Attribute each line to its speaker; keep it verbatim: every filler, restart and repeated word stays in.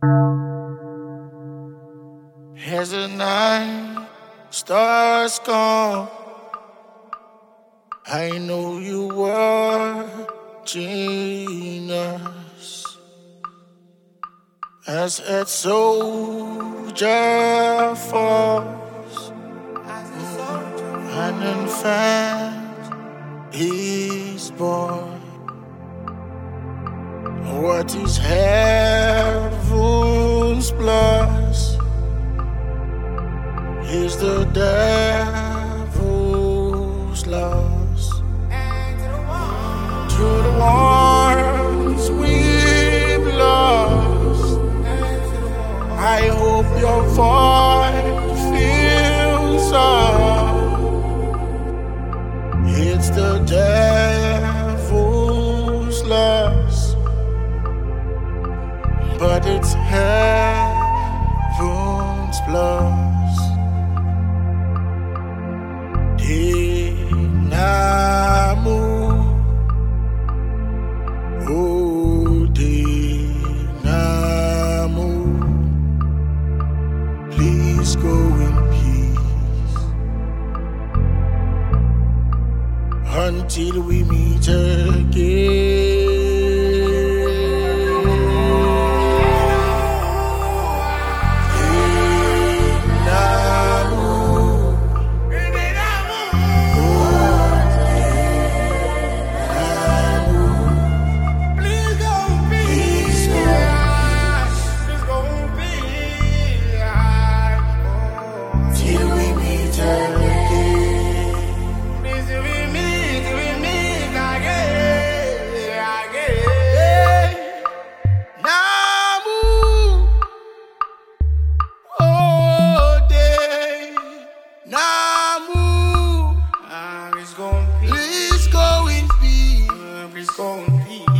Speaker 1: As the night starts gone, I know you were genius. As that soldier falls, and in fact he's born. What is heaven's plus is the devil's loss. To the ones we've lost, I hope your void feels up. It's the devil's loss, but it's heaven's plus. Dinamu, oh Dinamu, please go in peace until we meet again. Please go in peace.